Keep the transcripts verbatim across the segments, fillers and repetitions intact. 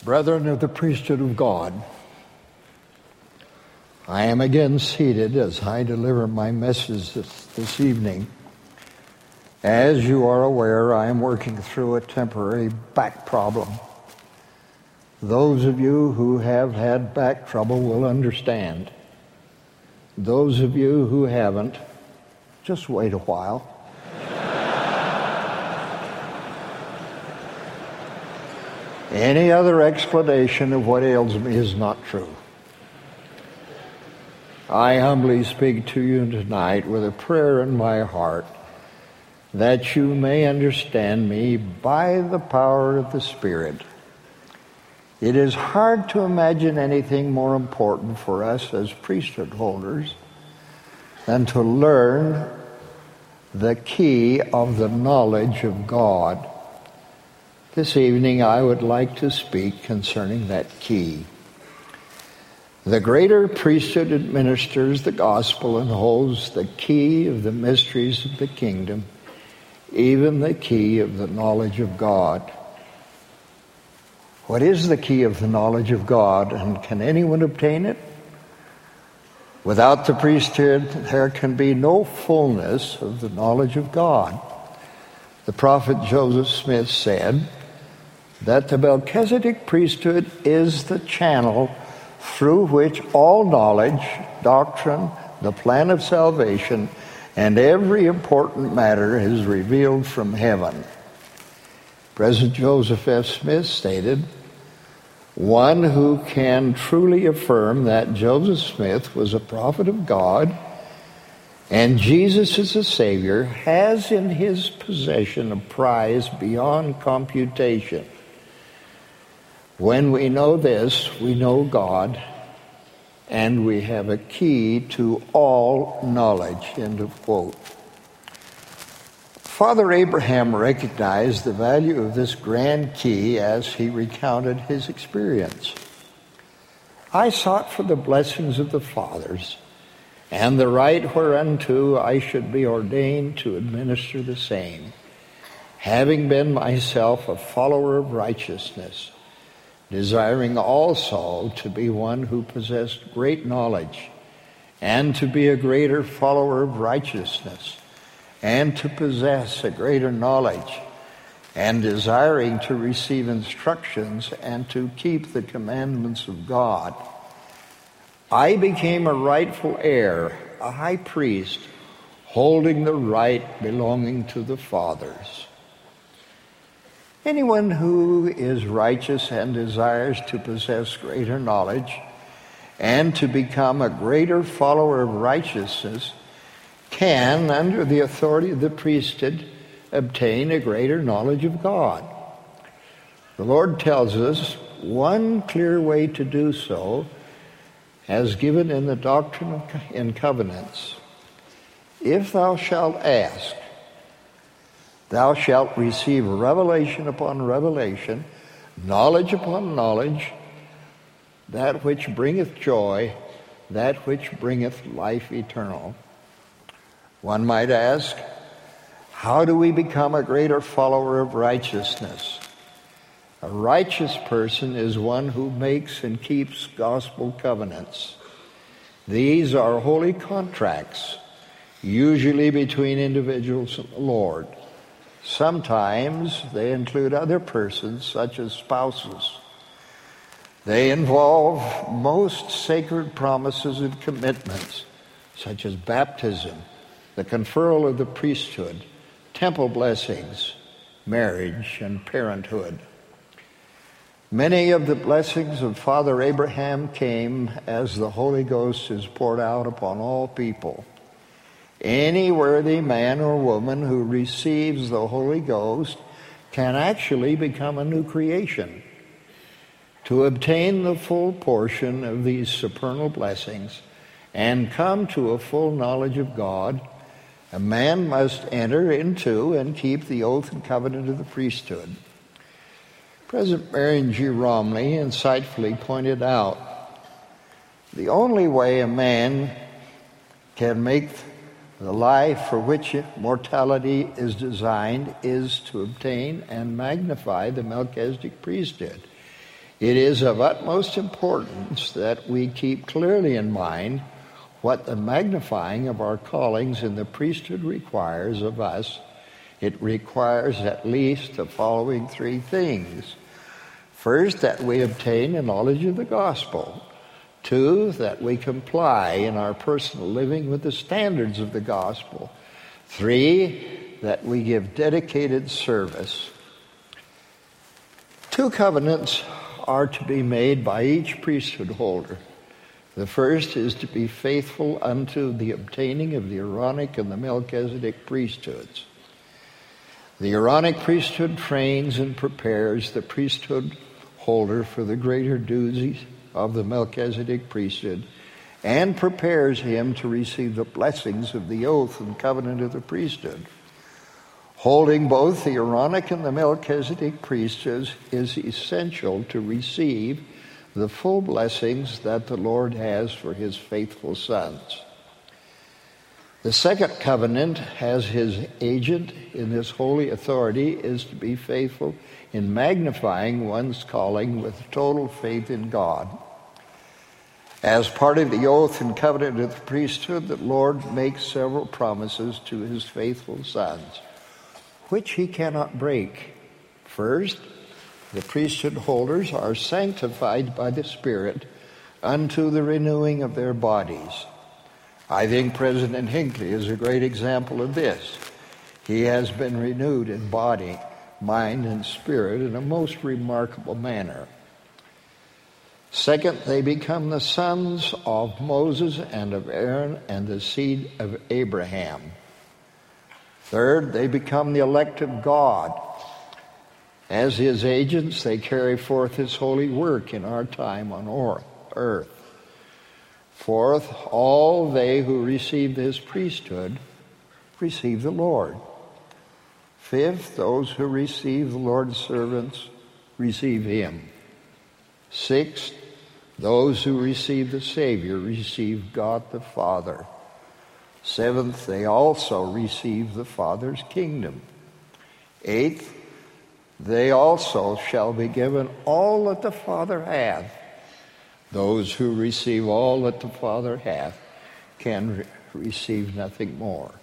Brethren of the priesthood of God, I am again seated as I deliver my message this, this evening. As you are aware, I am working through a temporary back problem. Those of you who have had back trouble will understand. Those of you who haven't, just wait a while. Any other explanation of what ails me is not true. I humbly speak to you tonight with a prayer in my heart that you may understand me by the power of the Spirit. It is hard to imagine anything more important for us as priesthood holders than to learn the key of the knowledge of God. This evening I would like to speak concerning that key. The greater priesthood administers the gospel and holds the key of the mysteries of the kingdom, even the key of the knowledge of God. What is the key of the knowledge of God, and can anyone obtain it? Without the priesthood, there can be no fullness of the knowledge of God. The prophet Joseph Smith said that the Melchizedek priesthood is the channel through which all knowledge, doctrine, the plan of salvation, and every important matter is revealed from heaven. President Joseph F. Smith stated, "One who can truly affirm that Joseph Smith was a prophet of God and Jesus is a Savior has in his possession a prize beyond computation. When we know this, we know God, and we have a key to all knowledge." End of quote. Father Abraham recognized the value of this grand key as he recounted his experience. "I sought for the blessings of the fathers, and the right whereunto I should be ordained to administer the same, having been myself a follower of righteousness, desiring also to be one who possessed great knowledge, and to be a greater follower of righteousness, and to possess a greater knowledge, and desiring to receive instructions and to keep the commandments of God, I became a rightful heir, a high priest, holding the right belonging to the fathers." Anyone who is righteous and desires to possess greater knowledge and to become a greater follower of righteousness can, under the authority of the priesthood, obtain a greater knowledge of God. The Lord tells us one clear way to do so, as given in the Doctrine and Covenants. "If thou shalt ask, thou shalt receive revelation upon revelation, knowledge upon knowledge, that which bringeth joy, that which bringeth life eternal." One might ask, how do we become a greater follower of righteousness? A righteous person is one who makes and keeps gospel covenants. These are holy contracts, usually between individuals and the Lord. Sometimes they include other persons, such as spouses. They involve most sacred promises and commitments, such as baptism, the conferral of the priesthood, temple blessings, marriage, and parenthood. Many of the blessings of Father Abraham came as the Holy Ghost is poured out upon all people. Any worthy man or woman who receives the Holy Ghost can actually become a new creation. To obtain the full portion of these supernal blessings and come to a full knowledge of God, a man must enter into and keep the oath and covenant of the priesthood. President Marion G. Romney insightfully pointed out, the only way a man can make the life for which mortality is designed is to obtain and magnify the Melchizedek priesthood. It is of utmost importance that we keep clearly in mind what the magnifying of our callings in the priesthood requires of us. It requires at least the following three things. First, that we obtain a knowledge of the gospel. Two, that we comply in our personal living with the standards of the gospel. Three, that we give dedicated service. Two covenants are to be made by each priesthood holder. The first is to be faithful unto the obtaining of the Aaronic and the Melchizedek priesthoods. The Aaronic priesthood trains and prepares the priesthood holder for the greater duties of the Melchizedek priesthood and prepares him to receive the blessings of the oath and covenant of the priesthood. Holding both the Aaronic and the Melchizedek priesthoods is essential to receive the full blessings that the Lord has for his faithful sons. The second covenant, as his agent in this holy authority, is to be faithful in magnifying one's calling with total faith in God. As part of the oath and covenant of the priesthood, the Lord makes several promises to his faithful sons, which he cannot break. First, the priesthood holders are sanctified by the Spirit unto the renewing of their bodies. I think President Hinckley is a great example of this. He has been renewed in body, mind, and spirit in a most remarkable manner. Second, they become the sons of Moses and of Aaron and the seed of Abraham. Third, they become the elect of God. As his agents, they carry forth his holy work in our time on earth. Fourth, all they who receive his priesthood receive the Lord. Fifth, those who receive the Lord's servants receive him. Sixth, those who receive the Savior receive God the Father. Seventh, they also receive the Father's kingdom. Eighth, they also shall be given all that the Father hath. Those who receive all that the Father hath can re- receive nothing more.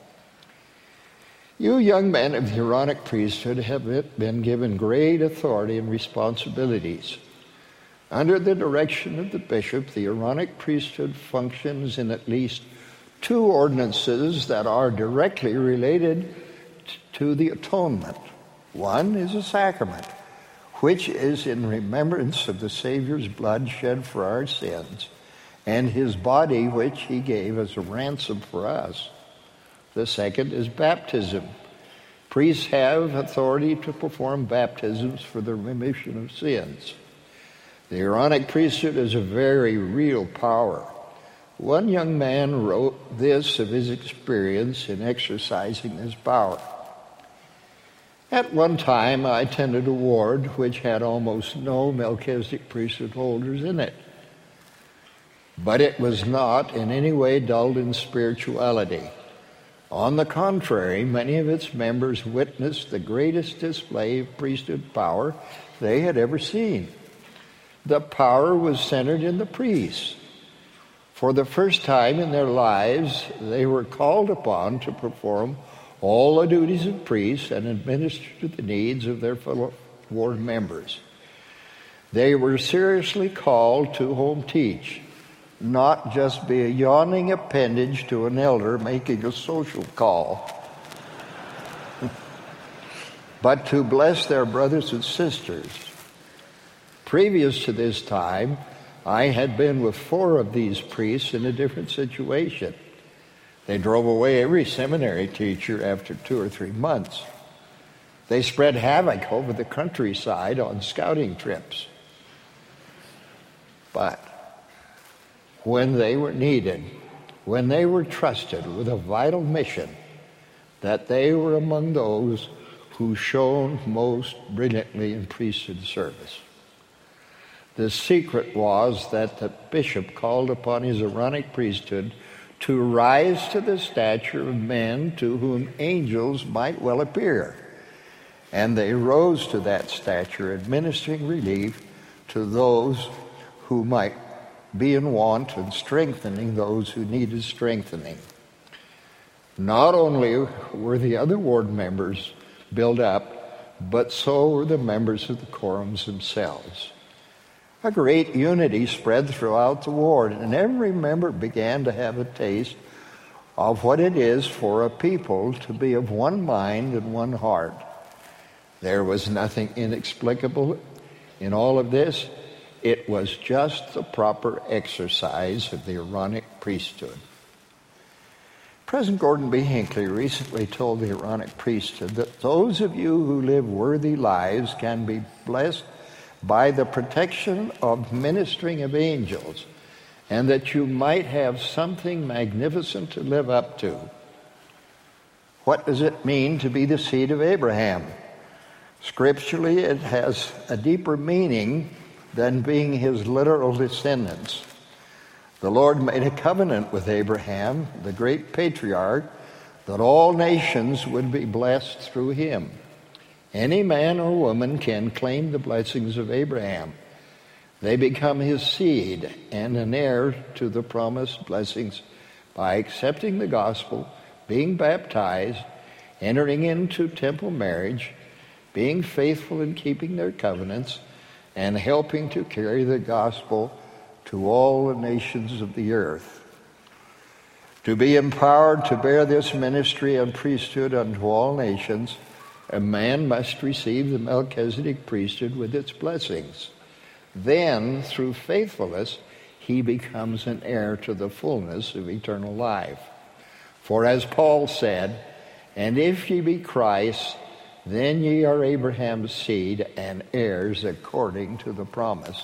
You young men of the Aaronic priesthood have been given great authority and responsibilities. Under the direction of the bishop, the Aaronic priesthood functions in at least two ordinances that are directly related to the atonement. One is a sacrament, which is in remembrance of the Savior's blood shed for our sins and his body, which he gave as a ransom for us. The second is baptism. Priests have authority to perform baptisms for the remission of sins. The Aaronic priesthood is a very real power. One young man wrote this of his experience in exercising this power. At one time, I attended a ward which had almost no Melchizedek priesthood holders in it. But it was not in any way dulled in spirituality. On the contrary, many of its members witnessed the greatest display of priesthood power they had ever seen. The power was centered in the priests. For the first time in their lives, they were called upon to perform all the duties of priests and administer to the needs of their fellow ward members. They were seriously called to home teach, not just be a yawning appendage to an elder making a social call, but to bless their brothers and sisters. Previous to this time, I had been with four of these priests in a different situation. They drove away every seminary teacher after two or three months. They spread havoc over the countryside on scouting trips. But when they were needed, when they were trusted with a vital mission, that they were among those who shone most brilliantly in priesthood service. The secret was that the bishop called upon his Aaronic priesthood to rise to the stature of men to whom angels might well appear. And they rose to that stature, administering relief to those who might be in want and strengthening those who needed strengthening. Not only were the other ward members built up, but so were the members of the quorums themselves. A great unity spread throughout the ward, and every member began to have a taste of what it is for a people to be of one mind and one heart. There was nothing inexplicable in all of this. It was just the proper exercise of the Aaronic priesthood. President Gordon B. Hinckley recently told the Aaronic priesthood that those of you who live worthy lives can be blessed by the protection of ministering of angels, and that you might have something magnificent to live up to. What does it mean to be the seed of Abraham? Scripturally, it has a deeper meaning than being his literal descendants. The Lord made a covenant with Abraham, the great patriarch, that all nations would be blessed through him. Any man or woman can claim the blessings of Abraham. They become his seed and an heir to the promised blessings by accepting the gospel, being baptized, entering into temple marriage, being faithful in keeping their covenants, and helping to carry the gospel to all the nations of the earth. To be empowered to bear this ministry and priesthood unto all nations, a man must receive the Melchizedek priesthood with its blessings. Then, through faithfulness, he becomes an heir to the fullness of eternal life. For as Paul said, "And if ye be Christ, then ye are Abraham's seed and heirs according to the promise."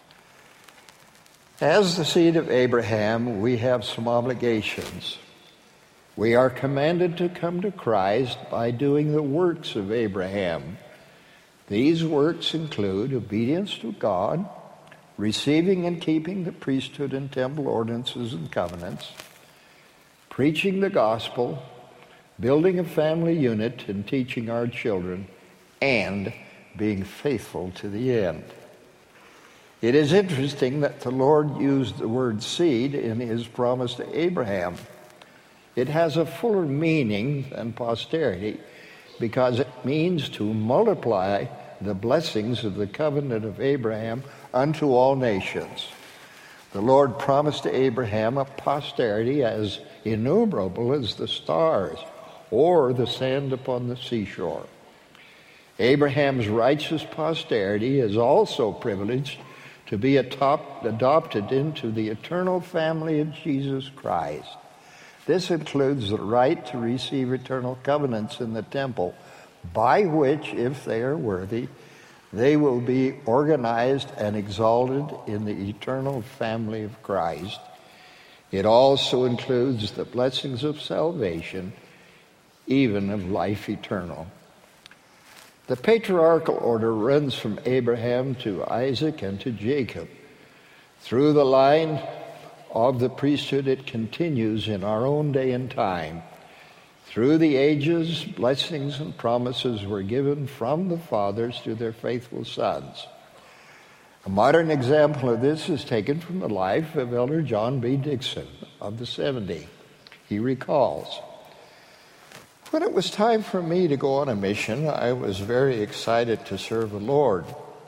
As the seed of Abraham, we have some obligations. We are commanded to come to Christ by doing the works of Abraham. These works include obedience to God, receiving and keeping the priesthood and temple ordinances and covenants, preaching the gospel, building a family unit and teaching our children, and being faithful to the end. It is interesting that the Lord used the word seed in his promise to Abraham. It has a fuller meaning than posterity because it means to multiply the blessings of the covenant of Abraham unto all nations. The Lord promised to Abraham a posterity as innumerable as the stars or the sand upon the seashore. Abraham's righteous posterity is also privileged to be atop, adopted into the eternal family of Jesus Christ. This includes the right to receive eternal covenants in the temple, by which, if they are worthy, they will be organized and exalted in the eternal family of Christ. It also includes the blessings of salvation, even of life eternal. The patriarchal order runs from Abraham to Isaac and to Jacob. Through the line of the priesthood, it continues in our own day and time. Through the ages, blessings and promises were given from the fathers to their faithful sons. A modern example of this is taken from the life of Elder John B. Dixon of the seventy. He recalls, "When it was time for me to go on a mission, I was very excited to serve the Lord.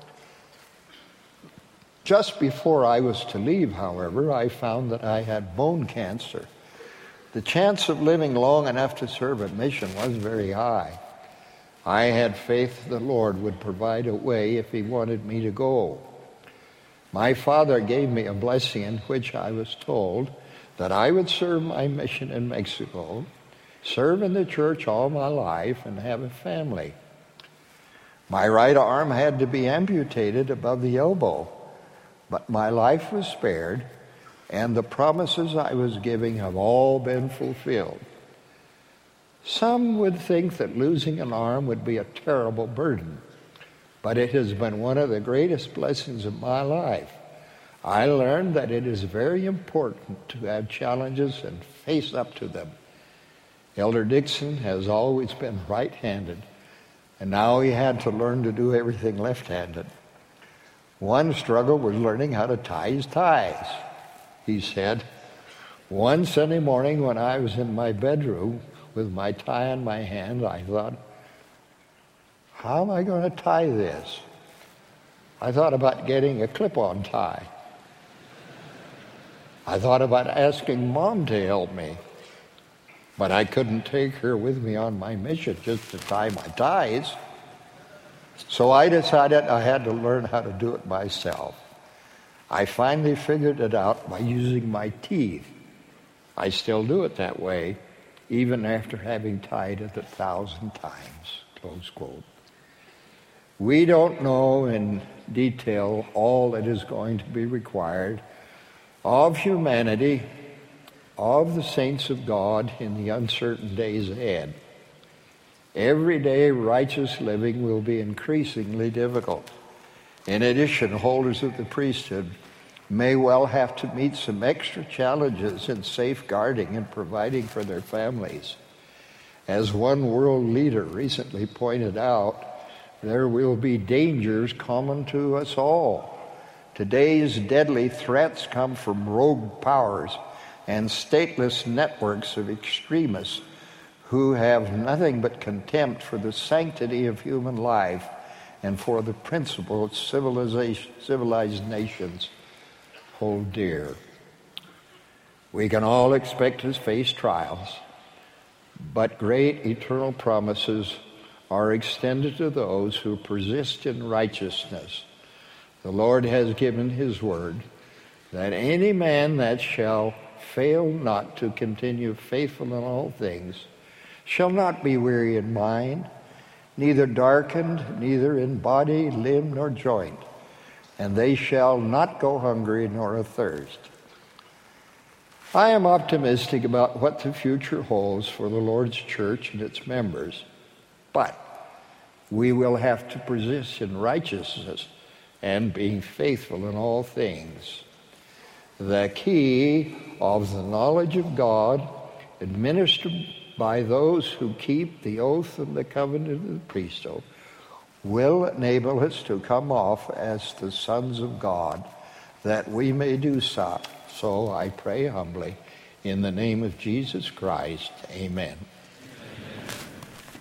Just before I was to leave, however, I found that I had bone cancer. The chance of living long enough to serve a mission was very high. I had faith the Lord would provide a way if he wanted me to go. My father gave me a blessing in which I was told that I would serve my mission in Mexico, serve in the church all my life, and have a family. My right arm had to be amputated above the elbow, but my life was spared, and the promises I was giving have all been fulfilled. Some would think that losing an arm would be a terrible burden, but it has been one of the greatest blessings of my life. I learned that it is very important to have challenges and face up to them. Elder Dixon has always been right-handed, and now he had to learn to do everything left-handed. One struggle was learning how to tie his ties. He said, one Sunday morning when I was in my bedroom with my tie in my hand, I thought, how am I going to tie this? I thought about getting a clip-on tie. I thought about asking Mom to help me. But I couldn't take her with me on my mission just to tie my ties. So I decided I had to learn how to do it myself. I finally figured it out by using my teeth. I still do it that way, even after having tied it a thousand times, close quote. We don't know in detail all that is going to be required of humanity, of the saints of God in the uncertain days ahead. Everyday righteous living will be increasingly difficult. In addition, holders of the priesthood may well have to meet some extra challenges in safeguarding and providing for their families. As one world leader recently pointed out, there will be dangers common to us all. Today's deadly threats come from rogue powers and stateless networks of extremists who have nothing but contempt for the sanctity of human life and for the principles civilization, civilized nations hold dear. We can all expect to face trials, but great eternal promises are extended to those who persist in righteousness. The Lord has given his word that any man that shall fail not to continue faithful in all things shall not be weary in mind, neither darkened, neither in body, limb, nor joint, and they shall not go hungry nor athirst. I am optimistic about what the future holds for the Lord's church and its members, but we will have to persist in righteousness and being faithful in all things. The key of the knowledge of God, administered by those who keep the oath and the covenant of the priesthood, will enable us to come off as the sons of God, that we may do so. So I pray humbly in the name of Jesus Christ. Amen.